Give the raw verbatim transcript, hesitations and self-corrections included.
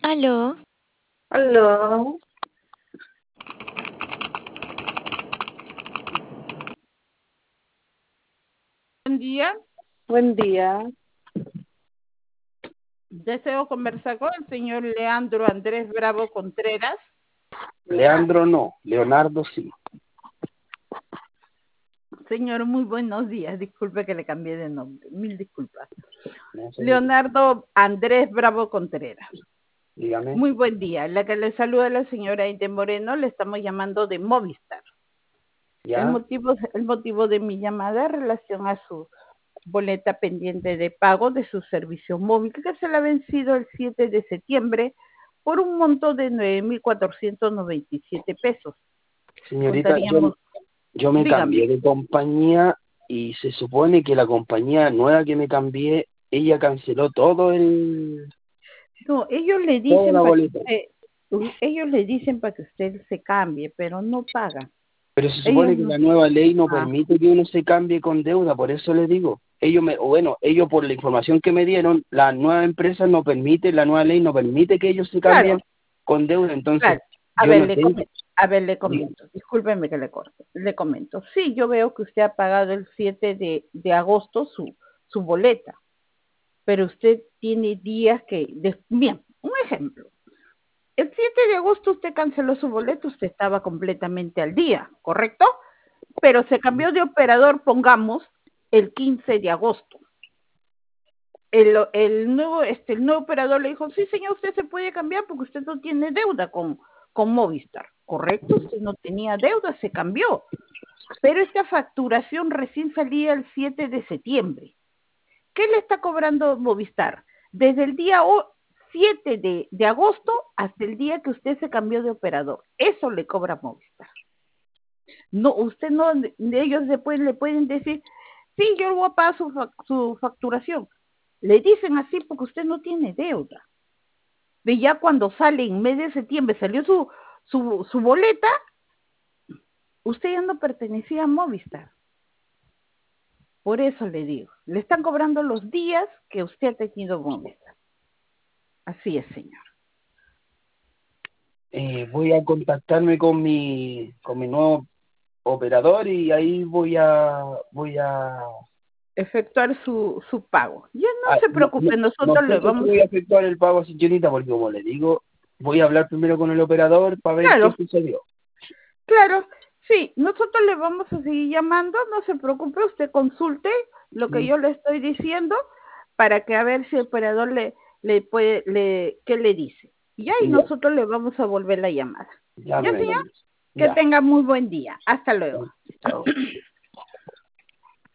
Aló, Aló, Buen día. buen día. Deseo conversar con el señor Leandro Andrés Bravo Contreras. Leandro no, Leonardo sí. Señor, muy buenos días. Disculpe que le cambié de nombre. Mil disculpas. No sé, Leonardo Andrés Bravo Contreras. dígame. Muy buen día. La que le saluda la señora Aide Moreno, le estamos llamando de Movistar. El ¿Ya? motivo, el motivo de mi llamada en relación a su boleta pendiente de pago de su servicio móvil, que se le ha vencido el siete de septiembre por un monto de nueve mil cuatrocientos noventa y siete pesos. Señorita, yo, Contaríamos, yo me dígame. cambié de compañía y se supone que la compañía nueva que me cambié, ella canceló todo el, No, ellos le toda la dicen para que boleta. usted, ellos le dicen para que usted se cambie, pero no paga. Pero se Ellos supone que no. la nueva ley no Ah, permite que uno se cambie con deuda, por eso le digo. Ellos me, o bueno, ellos por la información que me dieron, la nueva empresa no permite, la nueva ley no permite que ellos se cambien claro, con deuda, entonces claro. A yo ver, no le tengo. comento, a ver, le Dígame. comento. Discúlpeme que le corte. Le comento. Sí, yo veo que usted ha pagado el siete de, de agosto su, su boleta, pero usted tiene días que, de- bien, un ejemplo. El siete de agosto usted canceló su boleto, usted estaba completamente al día, ¿correcto? Pero se cambió de operador, pongamos, el quince de agosto. El, el, nuevo, este, el nuevo operador le dijo, sí señor, usted se puede cambiar porque usted no tiene deuda con, con Movistar, ¿correcto? Usted no tenía deuda, se cambió. Pero esta facturación recién salía el siete de septiembre. ¿Qué le está cobrando Movistar? Desde el día siete de, de agosto hasta el día que usted se cambió de operador. Eso le cobra Movistar. No, usted no, de ellos después le pueden decir, sí, yo voy a pagar su, su facturación. Le dicen así porque usted no tiene deuda. De ya cuando sale en mes de septiembre, salió su, su, su boleta, usted ya no pertenecía a Movistar. Por eso le digo, le están cobrando los días que usted ha tenido Movistar. Así es, señor. Eh, voy a contactarme con mi con mi nuevo operador y ahí voy a voy a Efectuar su, su pago. Ya no ah, se no, no, preocupe, no nosotros sé le si vamos, voy a efectuar el pago, señorita, porque como le digo, voy a hablar primero con el operador para ver qué claro, sucedió. claro, sí, nosotros le vamos a seguir llamando, no se preocupe, usted consulte lo que ¿Mm? yo le estoy diciendo para que a ver si el operador le, le puede, le, qué le dice. Ya, y Ya, nosotros le vamos a volver la llamada. ya me ¿Ya, vengo. señor? Que Ya, tenga muy buen día. Hasta luego. chao.